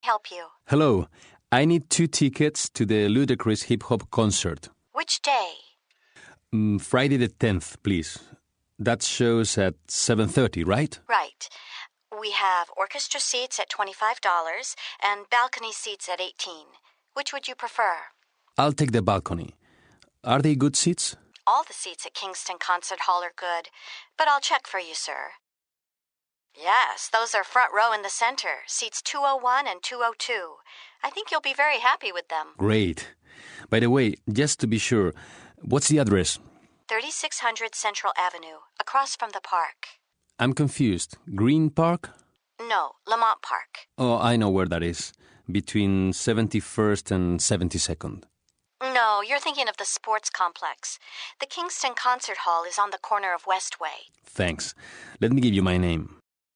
help you? Hello. I need 2 tickets to the Ludacris hip-hop concert. Which day? Friday the 10th, please. That show's at 7:30, right? Right. We have orchestra seats at $25 and balcony seats at $18. Which would you prefer? I'll take the balcony. Are they good seats? All the seats at Kingston Concert Hall are good, but I'll check for you, sir. Yes, those are front row in the center, seats 201 and 202. I think you'll be very happy with them. Great. By the way, just to be sure, what's the address? 3600 Central Avenue, across from the park. I'm confused. Green Park? No, Lamont Park. Oh, I know where that is. Between 71st and 72nd. No, you're thinking of the sports complex. The Kingston Concert Hall is on the corner of Westway. Thanks. Let me give you my name.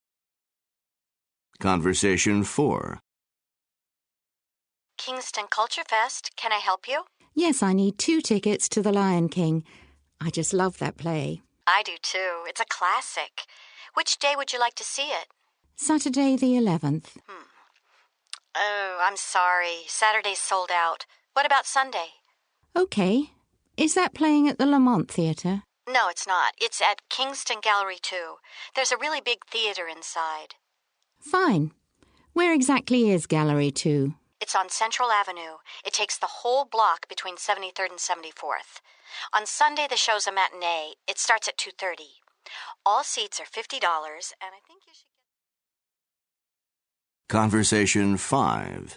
Conversation 4. Kingston Culture Fest, can I help you? Yes, I need 2 tickets to The Lion King. I just love that play. I do too. It's a classic. Which day would you like to see it? Saturday the 11th. Oh, I'm sorry. Saturday's sold out. What about Sunday? Okay. Is that playing at the Lamont Theatre? No, it's not. It's at Kingston Gallery 2. There's a really big theater inside. Fine. Where exactly is Gallery 2? It's on Central Avenue. It takes the whole block between 73rd and 74th. On Sunday, the show's a matinee. It starts at 2:30. All seats are $50, and I think you should get... Conversation 5.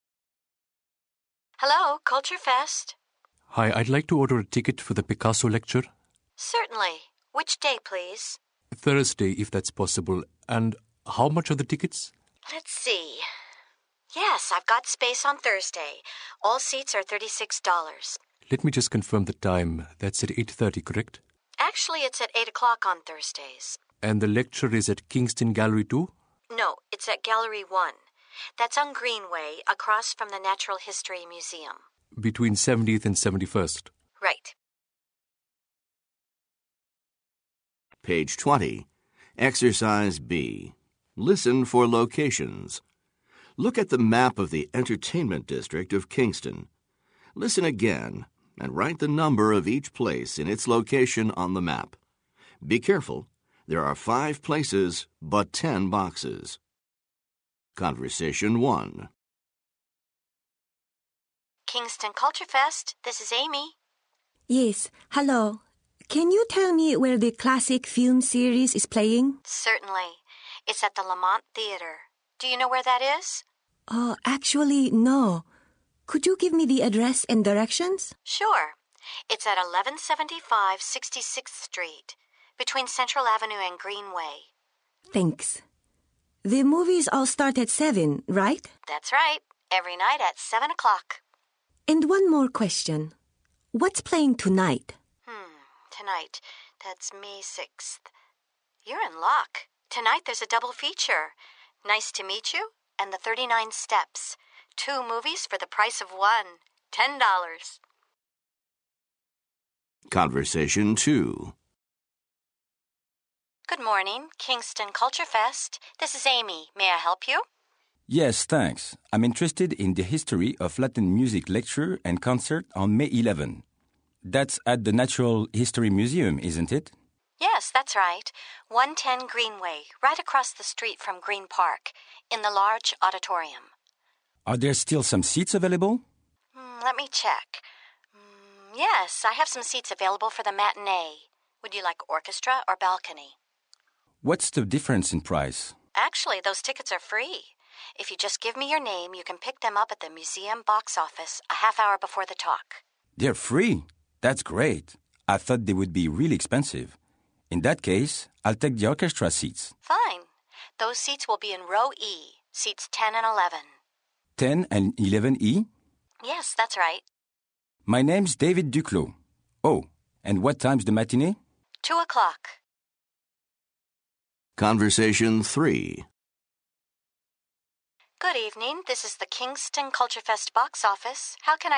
Hello, Culture Fest. Hi, I'd like to order a ticket for the Picasso lecture. Certainly. Which day, please? Thursday, if that's possible. And how much are the tickets? Let's see. Yes, I've got space on Thursday. All seats are $36. Let me just confirm the time. That's at 8:30, correct? Actually, it's at 8 o'clock on Thursdays. And the lecture is at Kingston Gallery 2? No, it's at Gallery 1. That's on Greenway, across from the Natural History Museum. Between 70th and 71st. Right. Page 20. Exercise B. Listen for locations. Look at the map of the entertainment district of Kingston. Listen again and write the number of each place in its location on the map. Be careful. There are 5 places but 10 boxes. Conversation 1. Kingston Culture Fest, this is Amy. Yes, hello. Can you tell me where the classic film series is playing? Certainly. It's at the Lamont Theater. Do you know where that is? Oh, actually, no. Could you give me the address and directions? Sure. It's at 1175 66th Street, between Central Avenue and Greenway. Thanks. The movies all start at 7, right? That's right. Every night at 7 o'clock. And one more question. What's playing tonight? Tonight. That's May 6th. You're in luck. Tonight there's a double feature. Nice to Meet You and The 39 Steps. 2 movies for the price of 1. $10. Conversation 2. Good morning, Kingston Culture Fest. This is Amy. May I help you? Yes, thanks. I'm interested in the history of Latin music lecture and concert on May 11. That's at the Natural History Museum, isn't it? Yes, that's right. 110 Greenway, right across the street from Green Park, in the large auditorium. Are there still some seats available? Let me check. Yes, I have some seats available for the matinee. Would you like orchestra or balcony? What's the difference in price? Actually, those tickets are free. If you just give me your name, you can pick them up at the museum box office a half hour before the talk. They're free. That's great. I thought they would be really expensive. In that case, I'll take the orchestra seats. Fine. Those seats will be in row E, seats 10 and 11. 10 and 11E? Yes, that's right. My name's David Duclos. Oh, and what time's the matinee? 2 o'clock. Conversation 3. Good evening. This is the Kingston Culture Fest box office. How can I